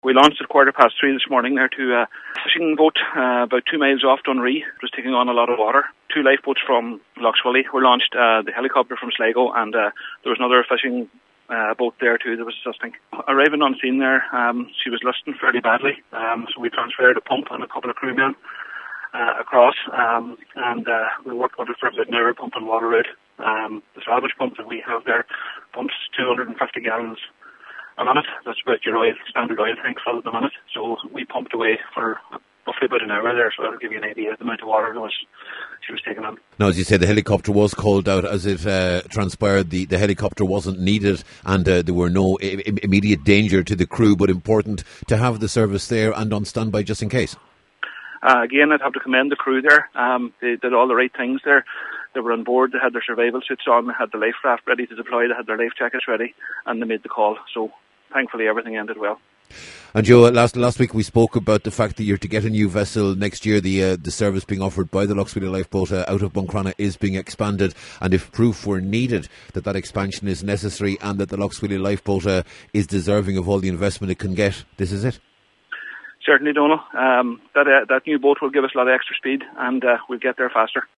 We launched at 3:15 this morning there to a fishing boat about 2 miles off Dunree. It was taking on a lot of water. 2 lifeboats from Lochswilly were launched, the helicopter from Sligo, and there was another fishing boat there too that was assisting. Arriving on scene there, she was lusting fairly badly, so we transferred a pump and a couple of crewmen across, and we worked with it for about an hour pumping water out. The salvage pump that we have there pumps 250 gallons a minute. That's about your standard oil tank full at the minute. So we pumped away for roughly about an hour there, so that'll give you an idea of the amount of water she was taking on. Now, as you said, the helicopter was called out. As it transpired, the helicopter wasn't needed, and there were no immediate danger to the crew, but important to have the service there and on standby just in case. Again, I'd have to commend the crew there. They did all the right things there. They were on board, they had their survival suits on, they had the life raft ready to deploy, they had their life jackets ready, and they made the call. So thankfully everything ended well. And Joe, last week we spoke about the fact that you're to get a new vessel next year. The service being offered by the Lochswilly Lifeboat out of Buncrana is being expanded, and if proof were needed that expansion is necessary and that the Lochswilly Lifeboat is deserving of all the investment it can get, this is it? Certainly, Donal. That new boat will give us a lot of extra speed, and we'll get there faster.